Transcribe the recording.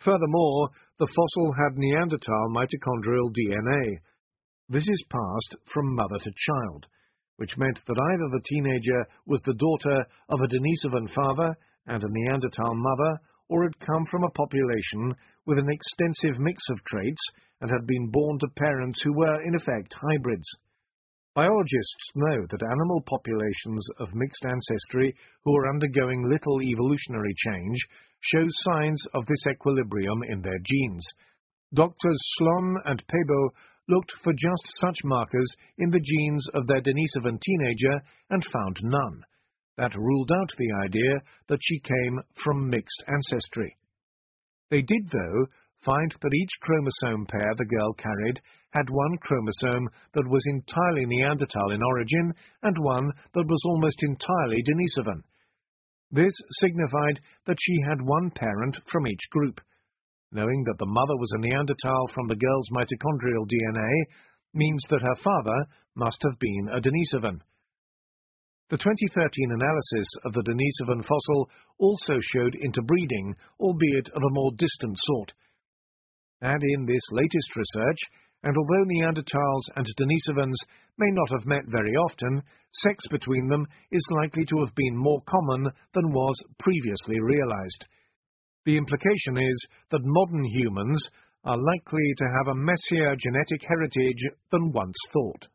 Furthermore, the fossil had Neanderthal mitochondrial DNA. This is passed from mother to child, which meant that either the teenager was the daughter of a Denisovan father and a Neanderthal mother, or had come from a population with an extensive mix of traits and had been born to parents who were, in effect, hybrids. Biologists know that animal populations of mixed ancestry who are undergoing little evolutionary change show signs of this equilibrium in their genes. Doctors Slon and Pebo looked for just such markers in the genes of their Denisovan teenager and found none. That ruled out the idea that she came from mixed ancestry. They did, though, find that each chromosome pair the girl carried had one chromosome that was entirely Neanderthal in origin and one that was almost entirely Denisovan. This signified that she had one parent from each group. Knowing that the mother was a Neanderthal from the girl's mitochondrial DNA means that her father must have been a Denisovan. The 2013 analysis of the Denisovan fossil also showed interbreeding, albeit of a more distant sort. And in this latest research, and although Neanderthals and Denisovans may not have met very often, sex between them is likely to have been more common than was previously realized. The implication is that modern humans are likely to have a messier genetic heritage than once thought.